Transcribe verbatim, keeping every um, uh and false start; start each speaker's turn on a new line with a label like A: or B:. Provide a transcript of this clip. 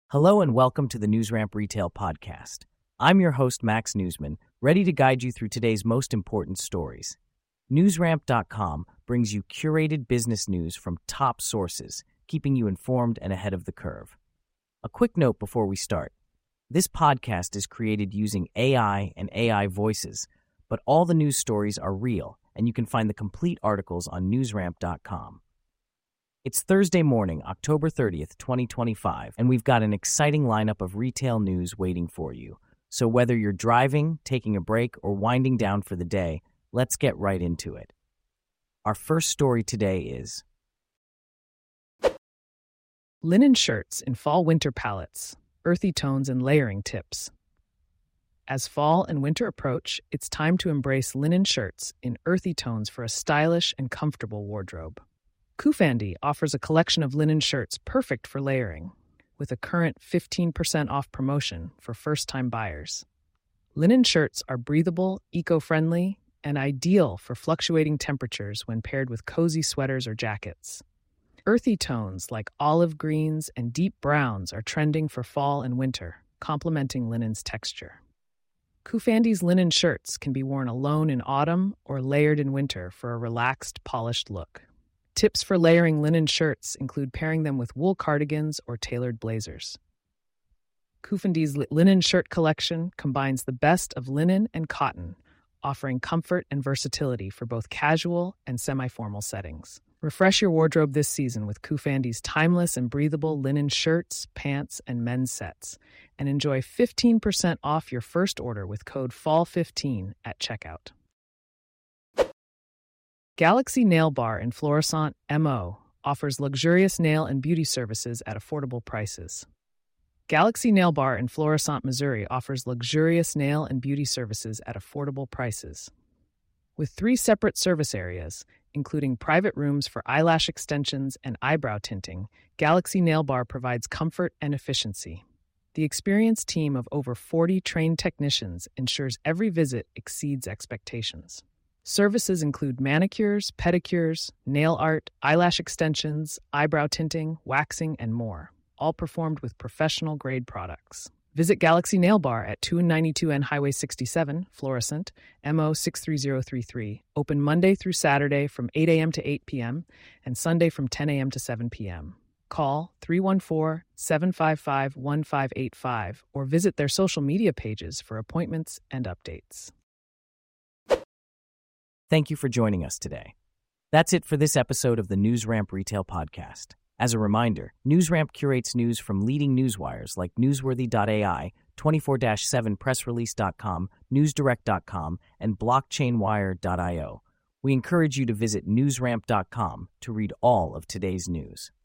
A: Hello and welcome to the NewsRamp Retail Podcast. I'm your host, Max Newsman, ready to guide you through today's most important stories. NewsRamp dot com brings you curated business news from top sources, keeping you informed and ahead of the curve. A quick note before we start. This podcast is created using A I and A I voices, but all the news stories are real, and you can find the complete articles on NewsRamp dot com. It's Thursday morning, October thirtieth, twenty twenty-five, and we've got an exciting lineup of retail news waiting for you. So whether you're driving, taking a break, or winding down for the day, let's get right into it. Our first story today is
B: Linen shirts in fall-winter palettes, earthy tones and layering tips. As fall and winter approach, it's time to embrace linen shirts in earthy tones for a stylish and comfortable wardrobe. Kufandi offers a collection of linen shirts perfect for layering, with a current fifteen percent off promotion for first-time buyers. Linen shirts are breathable, eco-friendly, and ideal for fluctuating temperatures when paired with cozy sweaters or jackets. Earthy tones like olive greens and deep browns are trending for fall and winter, complementing linen's texture. Kufandi's linen shirts can be worn alone in autumn or layered in winter for a relaxed, polished look. Tips for layering linen shirts include pairing them with wool cardigans or tailored blazers. Kufandi's linen shirt collection combines the best of linen and cotton, offering comfort and versatility for both casual and semi-formal settings. Refresh your wardrobe this season with Kufandi's timeless and breathable linen shirts, pants, and men's sets, and enjoy fifteen percent off your first order with code fall fifteen at checkout. Galaxy Nail Bar in Florissant, M O offers luxurious nail and beauty services at affordable prices. Galaxy Nail Bar in Florissant, Missouri offers luxurious nail and beauty services at affordable prices. With three separate service areas, including private rooms for eyelash extensions and eyebrow tinting, Galaxy Nail Bar provides comfort and efficiency. The experienced team of over forty trained technicians ensures every visit exceeds expectations. Services include manicures, pedicures, nail art, eyelash extensions, eyebrow tinting, waxing, and more, all performed with professional-grade products. Visit Galaxy Nail Bar at two ninety-two N Highway sixty-seven, Florissant, M O six three zero three three, open Monday through Saturday from eight a.m. to eight p.m. and Sunday from ten a.m. to seven p.m. Call three one four, seven five five, one five eight five or visit their social media pages for appointments and updates.
A: Thank you for joining us today. That's it for this episode of the NewsRamp Retail Podcast. As a reminder, NewsRamp curates news from leading newswires like Newsworthy dot A I, twenty-four seven Press Release dot com, Newsdirect dot com, and Blockchainwire dot io. We encourage you to visit NewsRamp dot com to read all of today's news.